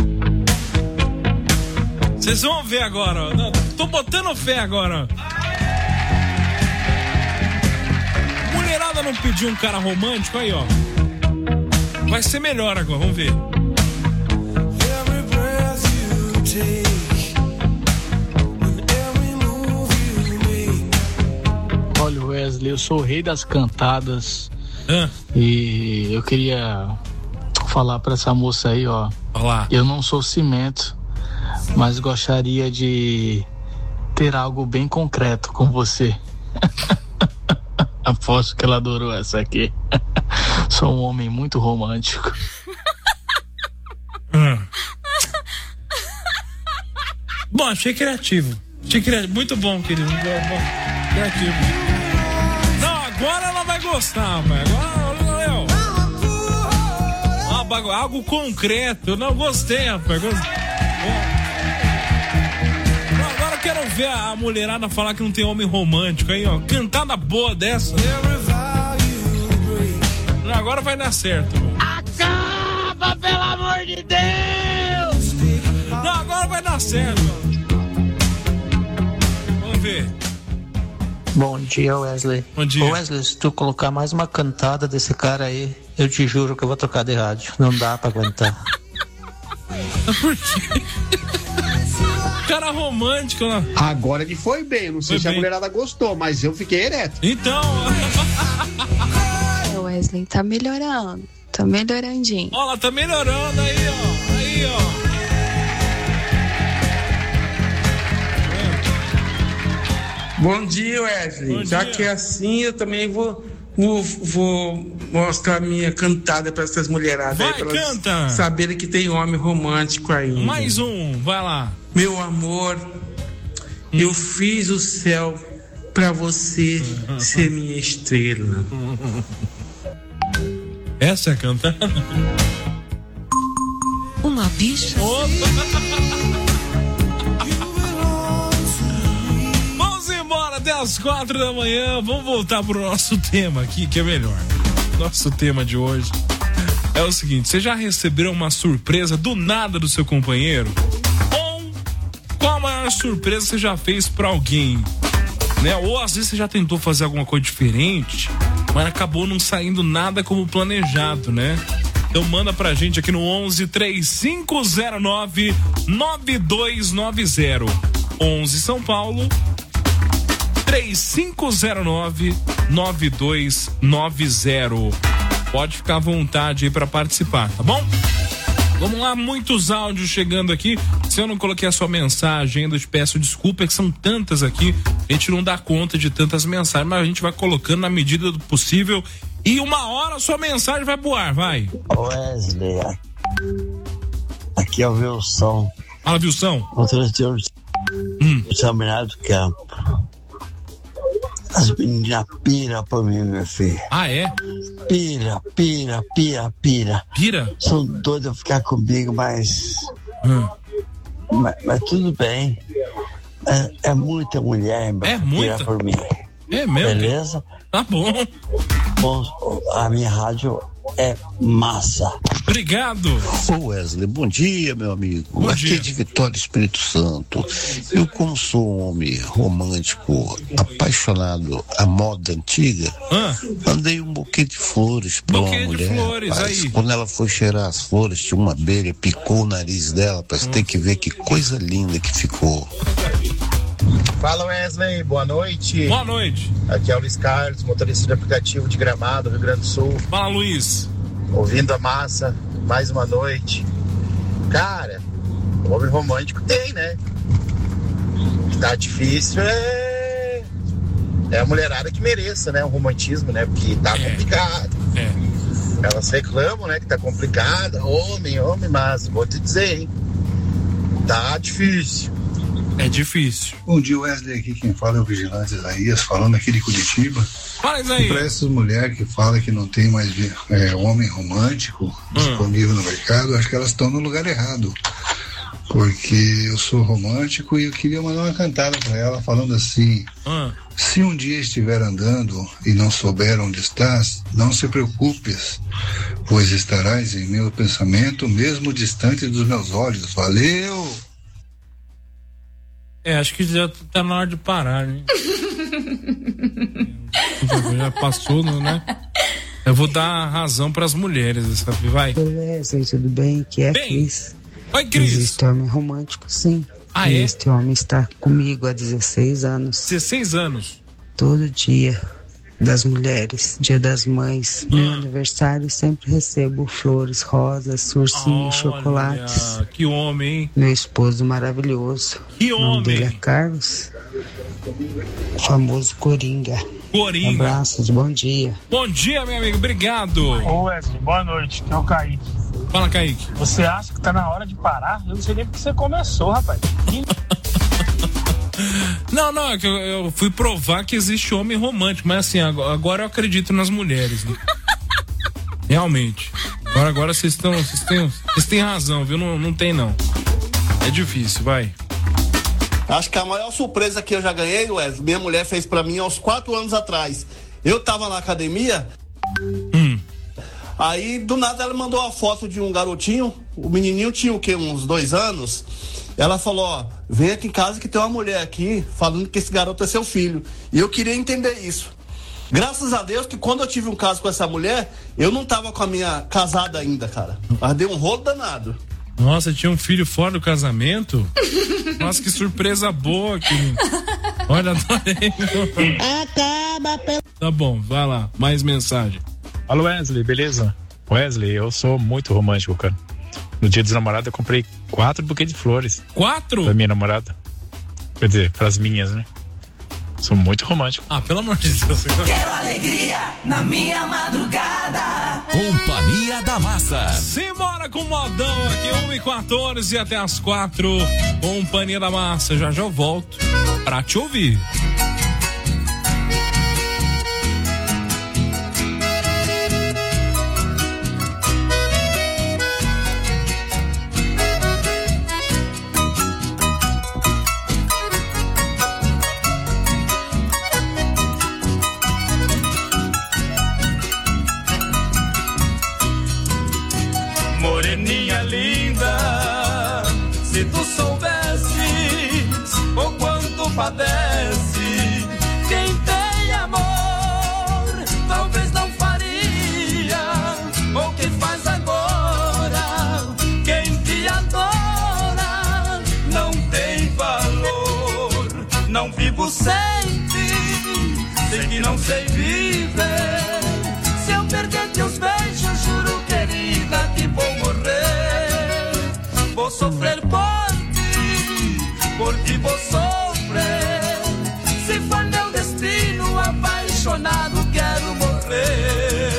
Vocês vão ver agora, ó. Não, tô botando fé agora, ó. Mulherada não pediu um cara romântico, aí, ó. Vai ser melhor agora, vamos ver. Olha, Wesley, eu sou o rei das cantadas. Ah. E eu queria falar pra essa moça aí, ó. Olá. Eu não sou cimento, mas gostaria de ter algo bem concreto com você. Aposto que ela adorou essa aqui. Sou um homem muito romântico. Hum. Bom, achei criativo. Achei criativo. Muito bom, querido. Criativo. Não, agora ela vai gostar, velho. Agora, eu. Ah, bagu- algo concreto. Não, gostei, rapaz. Gostei. Agora eu quero ver a mulherada falar que não tem homem romântico aí, ó. Cantada boa dessa. Agora vai dar certo. Acaba, pelo amor de Deus! Não, agora vai dar certo. Vamos ver. Bom dia, Wesley. Bom dia. Ô Wesley, se tu colocar mais uma cantada desse cara aí, eu te juro que eu vou trocar de rádio. Não dá pra aguentar. Por quê? Cara romântico, né? Agora ele foi bem. Eu não sei Foi se bem. a mulherada gostou, mas eu fiquei ereto. Então. Wesley, tá melhorando. Tá melhorandinho. Ó, ela tá melhorando aí, ó. Aí, ó. Bom dia, Wesley. Bom Já dia. que é assim, eu também vou, vou, vou mostrar a minha cantada para essas mulheradas Vai, aí, pra elas canta. saberem que tem homem romântico ainda. Mais um, vai lá. Meu amor, eu fiz o céu pra você ser minha estrela. Essa é a cantada? Uma bicha. Vamos embora até as quatro da manhã. Vamos voltar pro nosso tema aqui, que é melhor. Nosso tema de hoje é o seguinte: você já recebeu uma surpresa do nada do seu companheiro? Ou qual a maior surpresa você já fez pra alguém? Né? Ou às vezes você já tentou fazer alguma coisa diferente, mas acabou não saindo nada como planejado, né? Então manda pra gente aqui no onze, três cinco zero nove, nove dois nove zero. onze São Paulo, três cinco zero nove, nove dois nove zero. Pode ficar à vontade aí pra participar, tá bom? Vamos lá, muitos áudios chegando aqui. Se eu não coloquei a sua mensagem ainda, eu te peço desculpa, é que são tantas aqui. A gente não dá conta de tantas mensagens, mas a gente vai colocando na medida do possível. E uma hora a sua mensagem vai voar, vai. Wesley, aqui é o Wilson. Fala, Wilson. Motorista de hum. São Bernardo do Campo. As meninas pira por mim, meu filho. Ah, é? Pira, pira, pira, pira. Pira? São doidos a ficar comigo, mas... Hum. Mas, mas tudo bem. É, é muita mulher é pra muita? pirar por mim. É mesmo? Beleza? Tá bom. Bom, a minha rádio é massa. Obrigado. Ô Wesley, bom dia, meu amigo. Bom Aqui dia. é de Vitória, Espírito Santo. Eu, como sou um homem romântico, apaixonado à moda antiga, ah. mandei um buquê de flores pra buquê uma mulher. De flores, rapaz. aí. Quando ela foi cheirar as flores, tinha uma abelha, picou o nariz dela. Você hum. tem que ver que coisa linda que ficou. Fala, Wesley, boa noite. Boa noite. Aqui é o Luiz Carlos, motorista de aplicativo de Gramado, Rio Grande do Sul. Fala, Luiz. Ouvindo a massa, mais uma noite. Cara, o homem romântico tem, né? O que tá difícil é... é a mulherada que mereça, né? O romantismo, né? Porque tá é. complicado. É. Elas reclamam, né? Que tá complicado. Homem, homem, mas vou te dizer, hein? Tá difícil. É difícil. Bom dia, Wesley, aqui quem fala é o Vigilante Isaías, falando aqui de Curitiba. Fala, Isaías. E para essas mulheres que falam que não tem mais é, homem romântico hum. disponível no mercado, acho que elas estão no lugar errado. Porque eu sou romântico e eu queria mandar uma cantada para ela falando assim: hum. se um dia estiver andando e não souber onde estás, não se preocupes, pois estarás em meu pensamento, mesmo distante dos meus olhos. Valeu! É, acho que já tá na hora de parar, né? já, já passou, né? Eu vou dar razão pras mulheres, sabe? Vai. Beleza, tudo bem? Que é bem. Cris. Oi, Cris. Existe homem romântico, sim. Ah, e é? Este homem está comigo há dezesseis anos. dezesseis anos? Todo dia das mulheres, dia das mães, ah. meu aniversário, sempre recebo flores, rosas, ursinhos, chocolates. Que homem, hein? Meu esposo maravilhoso. Que o nome homem. dele é Carlos, famoso Coringa. Coringa. Abraços, bom dia. Bom dia, meu amigo, obrigado. Ô Wesley, boa noite, que é o Kaique. Fala, Kaique. Você acha que tá na hora de parar? Eu não sei nem porque você começou, rapaz. Não, não, é que eu, eu fui provar que existe homem romântico, mas assim, agora eu acredito nas mulheres, né? Realmente. Agora, agora vocês estão, vocês têm, vocês têm razão, viu? Não, não tem não. É difícil, vai. Acho que a maior surpresa que eu já ganhei, Wesley, minha mulher fez pra mim aos quatro anos atrás. Eu tava na academia, hum. aí do nada ela mandou uma foto de um garotinho, o menininho tinha o quê? Uns dois anos. Ela falou, ó, vem aqui em casa que tem uma mulher aqui falando que esse garoto é seu filho. E eu queria entender isso. Graças a Deus que quando eu tive um caso com essa mulher, eu não tava com a minha casada ainda, cara. Mas deu um rolo danado. Nossa, tinha um filho fora do casamento? Nossa, que surpresa boa aqui. Olha, adorei. Acaba pelo... Tá bom, vai lá, mais mensagem. Alô, Wesley, beleza? Wesley, eu sou muito romântico, cara. No dia dos namorados eu comprei quatro buquês de flores. Quatro? Pra minha namorada. Quer dizer, pras minhas, né? Sou muito romântico. Ah, pelo amor de Deus. Quero alegria na minha madrugada. Companhia da Massa. Simbora com o modão aqui, uma e quatorze até as quatro. Companhia da Massa. Já já eu volto pra te ouvir. Moreninha linda, se tu soubesses o quanto padece quem tem amor, talvez não faria o que faz agora. Quem te adora não tem valor. Não vivo sem ti, sei que não sei viver. Se eu perder teus beijos, juro, querida, que vou morrer. Vou sofrer por ti, por ti vou sofrer. Se for meu destino, apaixonado quero morrer.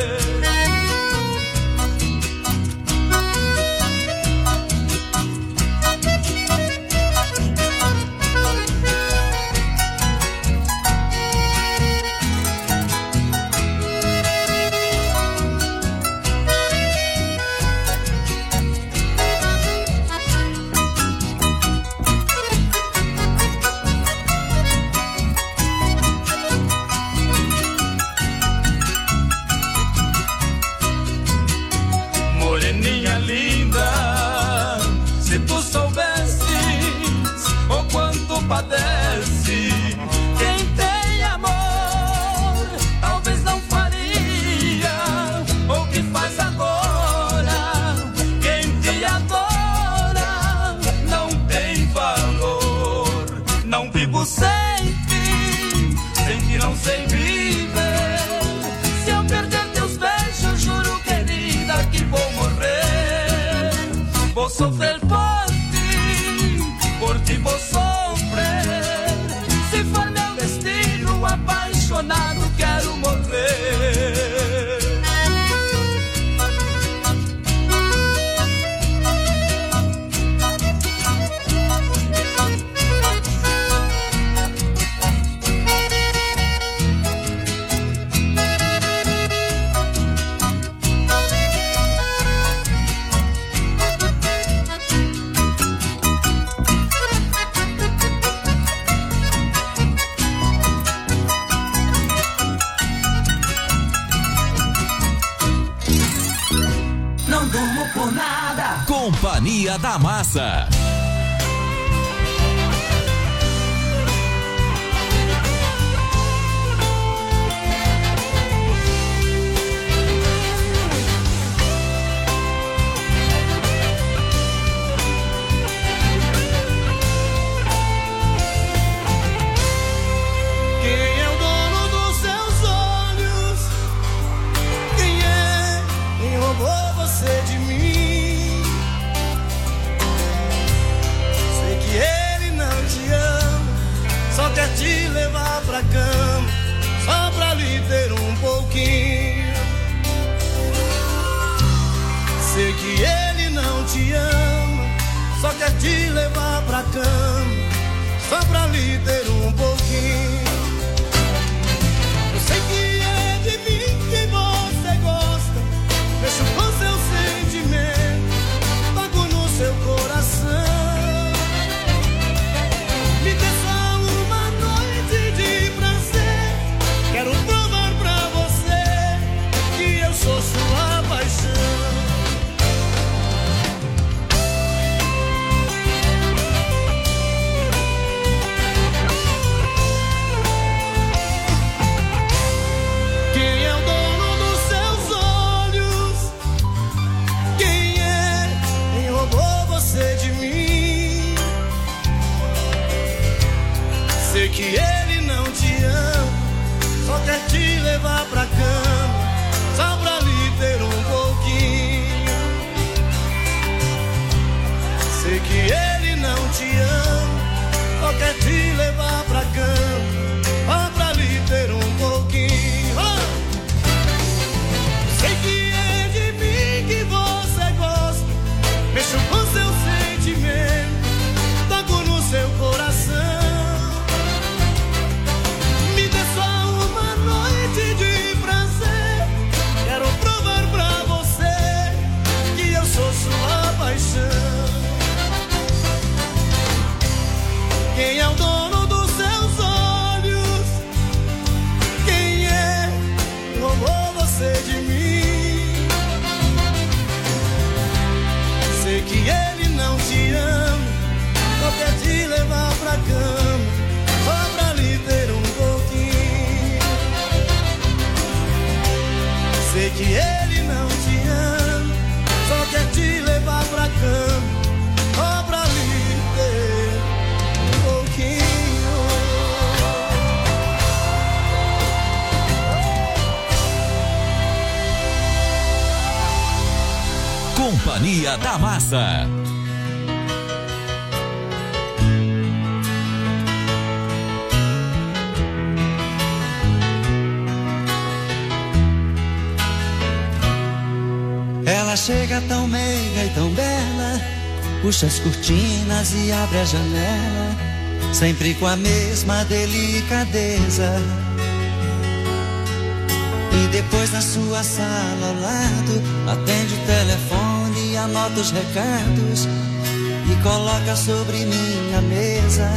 Moreninha linda, se tu soubesses o quanto padece quem tem amor, talvez não faria o que faz agora. Quem te adora não tem valor. Não vivo sem ti, sem ti não sei viver. Se eu perder teus beijos, juro, querida, que vou morrer. Vou sofrer por ti, por ti vou sofrer. Se for meu destino, apaixonado quero morrer. Companhia da Massa. Te levar pra cama, só pra lhe ter um pouquinho. Sei que ele não te ama, só quer te levar pra cama, só pra lhe ter um pouquinho. Eu sei que é de mim que você gosta, mexo com seu sentimento, toco no seu coração. Me dê só quero provar pra você que eu sou sua paixão. Quem é o dono dos seus olhos? Quem é? Quem roubou você de mim? Sei que ele não te ama, só quer te levar pra cama, só pra lhe ter um pouquinho. Sei que ele não te ama, só quer te levar pra cama, só pra lhe ter um pouquinho. Oh! Sei que é de mim que você gosta, mexo com seu sentimento, toco no seu coração. Me dê só uma noite de prazer, quero provar pra você que eu sou sua paixão. Quem é o dono dos seus olhos? Quem é que roubou você de mim? Sei que ele não te ama, só quer te levar pra cama, só pra lhe ter um pouquinho. Sei que ele não te ama, só quer te levar pra cama, só pra lhe ter um pouquinho. Companhia da Massa. Ela chega tão meiga e tão bela, puxa as cortinas e abre a janela, sempre com a mesma delicadeza. E depois na sua sala ao lado, atende o telefone e anota os recados e coloca sobre minha mesa.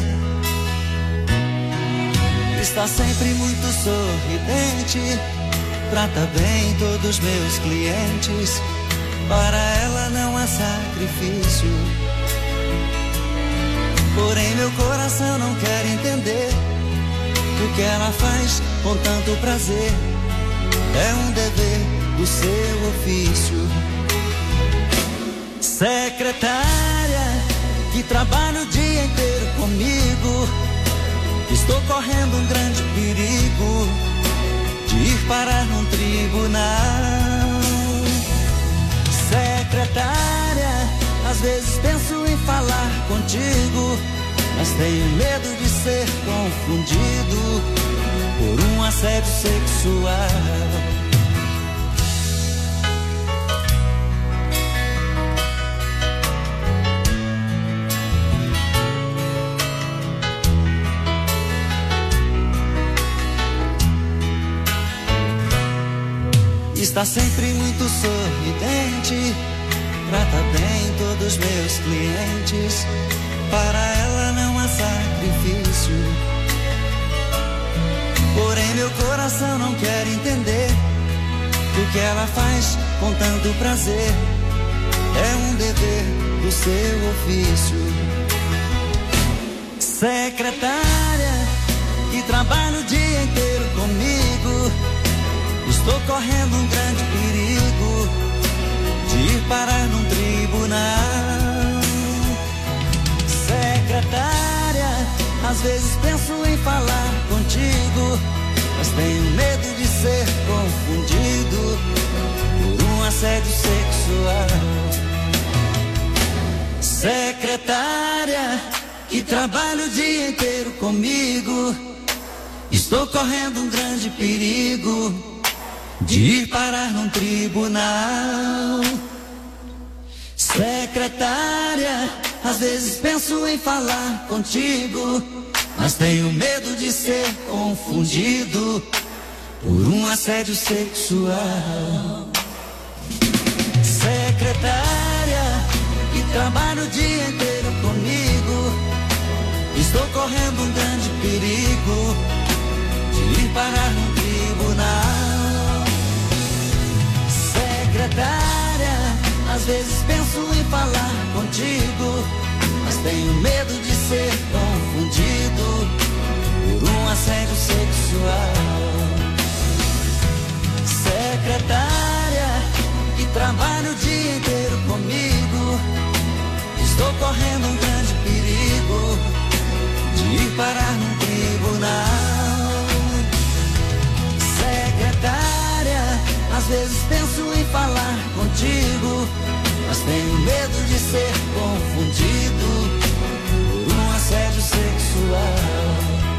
Está sempre muito sorridente, trata bem todos os meus clientes, para ela não há sacrifício. Porém meu coração não quer entender que o que ela faz com tanto prazer é um dever do seu ofício. Secretária que trabalha o dia inteiro comigo, estou correndo um grande perigo de ir parar num tribunal. Secretária, às vezes penso em falar contigo, mas tenho medo de ser confundido por um assédio sexual. Está sempre muito sorridente, trata bem todos os meus clientes, para ela não há sacrifício. Porém meu coração não quer entender que o que ela faz com tanto prazer é um dever do seu ofício. Secretária, que trabalha o dia inteiro comigo, estou correndo um grande perigo de ir parar num tribunal. Secretária, às vezes penso em falar contigo, mas tenho medo de ser confundido por um assédio sexual. Secretária, que trabalha o dia inteiro comigo, estou correndo um grande perigo de ir parar num tribunal. Secretária, às vezes penso em falar contigo, mas tenho medo de ser confundido por um assédio sexual. Secretária, que trabalha o dia inteiro comigo, estou correndo um grande perigo de ir parar num tribunal. Secretária, às vezes penso em falar contigo, mas tenho medo de ser confundido por um assédio sexual. Secretária, que trabalha o dia inteiro comigo, estou correndo um grande perigo de ir parar num tribunal. Secretária, às vezes penso em falar contigo, mas tenho medo de ser confundido por um assédio sexual.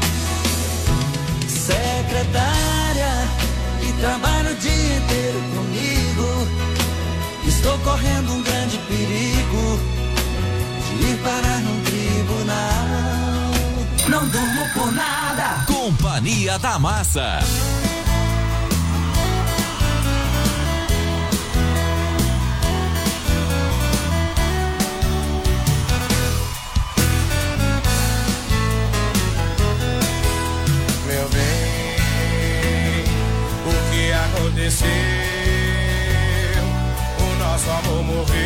Secretária, que trabalha o dia inteiro comigo, estou correndo um grande perigo de ir parar num tribunal. Não durmo por nada. Companhia da Massa. Meu bem, o que aconteceu? O nosso amor morreu.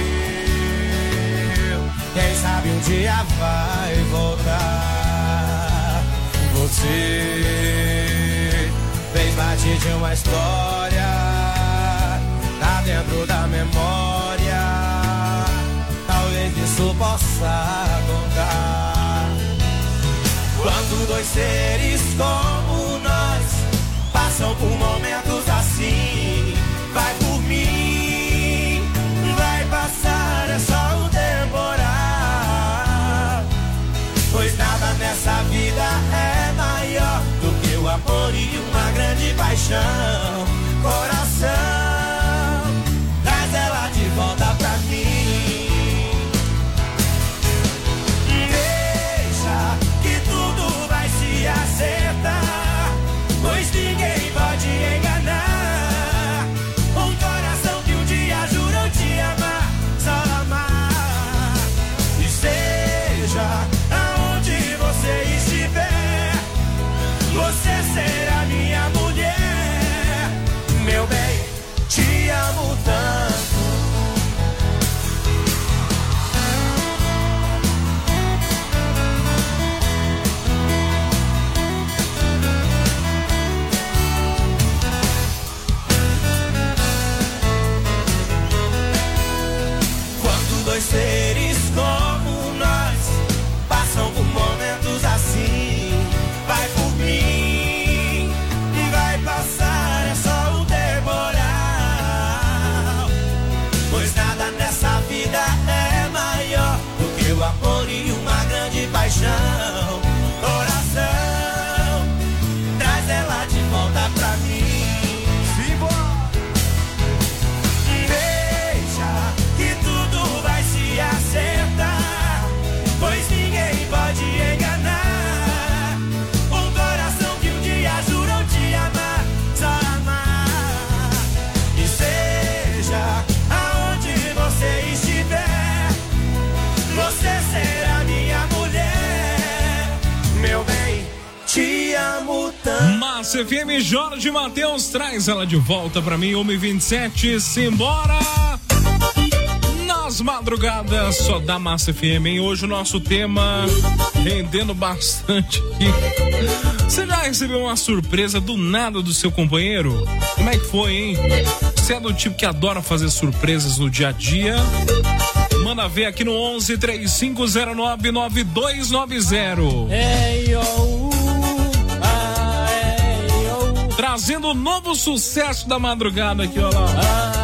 Quem sabe um dia vai voltar. Você fez parte de uma história, tá dentro da memória. Talvez isso possa contar. Quando dois seres como nós passam por momentos assim, vai por mim, vai passar, é só um temporal. Pois nada nessa vida é maior do que o amor e uma grande paixão. Coração, traz ela de volta pra mim. Deixa que tudo vai se acertar, pois ninguém pode enganar um coração que um dia jurou te amar, só amar. E seja aonde você estiver, você será minha mulher. Meu bem, te amo tanto. Dois seres como nós passam por momentos assim, vai por mim e vai passar, é só um temporal. Pois nada nessa vida é maior do que o amor e uma grande paixão. Coração, traz ela de volta pra mim. Acertar, pois ninguém pode enganar um coração que um dia jurou te amar, só amar. E seja aonde você estiver, você será minha mulher. Meu bem, te amo tanto. Massa F M, Jorge Mateus, traz ela de volta pra mim. Uma e vinte e sete, simbora! Nas das madrugadas, só da Massa F M, hein? Hoje o nosso tema rendendo bastante aqui. Você já recebeu uma surpresa do nada do seu companheiro? Como é que foi, hein? Você é do tipo que adora fazer surpresas no dia a dia? Manda ver aqui no onze, três cinco zero nove, nove dois nove zero. Trazendo o novo sucesso da madrugada aqui, ó lá.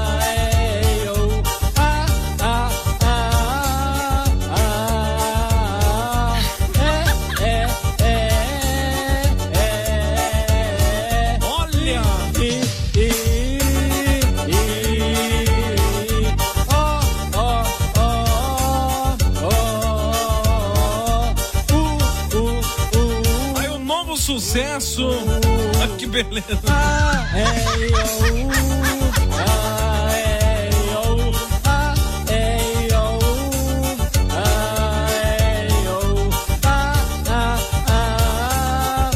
Sucesso, ah, que beleza. Ah, é, oh, ah, é, oh, ah, é, oh, ah, é, oh, ah, ah, ah,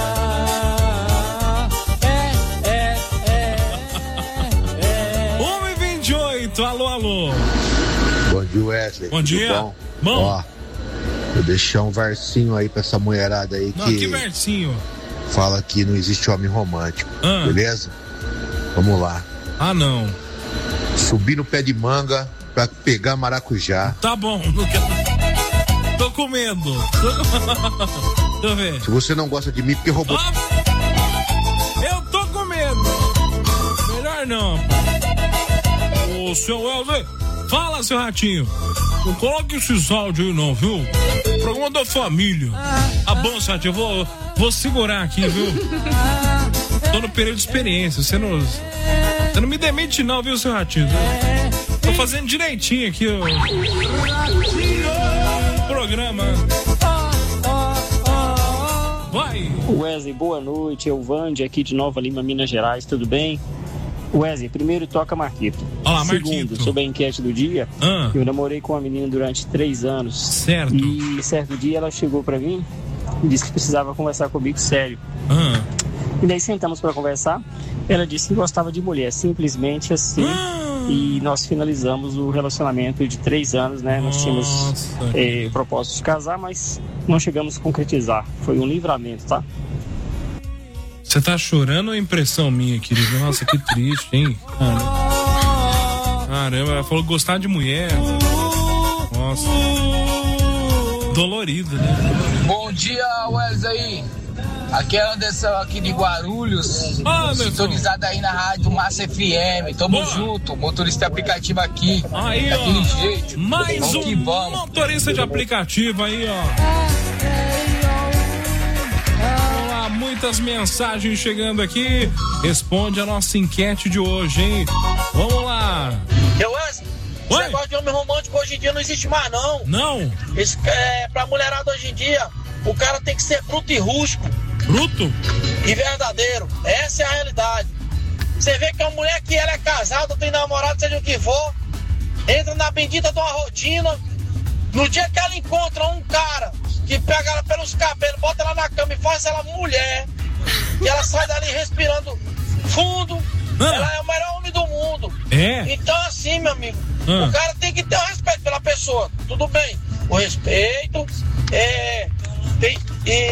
ah, é, é, é, é. um e vinte e oito, alô, alô. Bom dia, Wesley. Bom dia. Bom? Bom. Ó, vou deixar um versinho aí pra essa mulherada aí. Não, que... que versinho? Fala que não existe homem romântico, ah. beleza? Vamos lá. Ah, não. Subir no pé de manga pra pegar maracujá. Tá bom, não quero... Tô com medo. Deixa eu ver. Se você não gosta de mim, porque roubou... Ah, eu tô com medo. Melhor não. Ô, seu Wesley, fala, seu ratinho. Não coloque esses áudios aí não, viu? Programa da família. Ah, bom, Sati, eu vou, vou segurar aqui, viu? Tô no período de experiência. Você não, você não me demite não, viu, seu Ratinho? Tô fazendo direitinho aqui o programa. Vai! Wesley, boa noite. É o Vande aqui de Nova Lima, Minas Gerais. Tudo bem? Wesley, primeiro toca Marquito. Olá, Segundo, Marquito. sobre a enquete do dia, ah. eu namorei com uma menina durante três anos. Certo. E certo dia ela chegou pra mim e disse que precisava conversar comigo sério. Ah. E daí sentamos pra conversar. Ela disse que gostava de mulher, simplesmente assim. Ah. E nós finalizamos o relacionamento de três anos, né? Nós tínhamos eh, propósito de casar, mas não chegamos a concretizar. Foi um livramento, tá? Você tá chorando ou é impressão minha, querido? Nossa, que triste, hein? Caramba, Caramba ela falou gostar de mulher. Nossa. Dolorido, né? Bom dia, Wesley. Aqui é Anderson, aqui de Guarulhos. Ah, sintonizado aí na rádio Massa F M. Tamo Boa. junto. Motorista de aplicativo aqui. Aí, daquele ó. jeito. Mais vamos um que vamos. motorista de aplicativo aí, ó. Muitas mensagens chegando aqui. Responde a nossa enquete de hoje, hein? Vamos lá. Eu, Wesley, esse negócio de homem romântico hoje em dia não existe mais, não. Não? Esse, é, pra mulherada hoje em dia, o cara tem que ser bruto e rústico. Bruto? E verdadeiro. Essa é a realidade. Você vê que é uma mulher que ela é casada, tem namorado, seja o que for, entra na bendita de uma rotina. No dia que ela encontra um cara que pega ela pelos cabelos, bota ela na cama e faz ela mulher, e ela sai dali respirando fundo, ah. ela é o melhor homem do mundo. É? Então assim, meu amigo, ah. o cara tem que ter o respeito pela pessoa, tudo bem, o respeito, é, tem, e